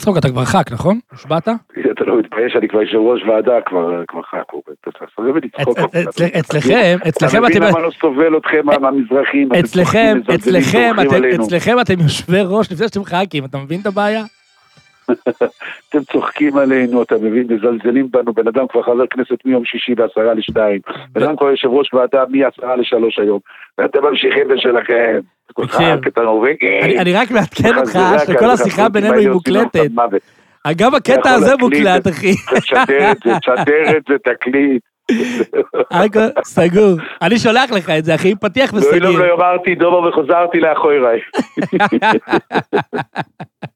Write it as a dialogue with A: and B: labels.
A: צחוק, אתה כבר ח"כ, נכון? הושבעת?
B: אתה לא מתבייש, אני כבר יושב ראש ועדה, כבר ח"כ.
A: אצלכם
B: אתם... למה לא סובל אתכם המזרחים?
A: אצלכם אתם יושבי ראש לפני שאתם ח"כים, אתה מבין את הבעיה?
B: אתם צוחקים עלינו, אתה מבין, מזלזלים בנו, בן אדם כבר חבר כנסת מיום שישי ב1:50, בן אדם כבר יושב ראש ועדה מ2:50 היום, ואתם ממשיכים בשלכם.
A: אני רק מעדכן אותך שכל השיחה בינינו היא מוקלטת. גם הקטע הזה מוקלט, אחי.
B: תשדר את זה, תקליט.
A: סגור. אני שולח לך את זה, אחי, פתיח וסגיר.
B: לא אמרתי דובר וחוזרתי לאחוריי.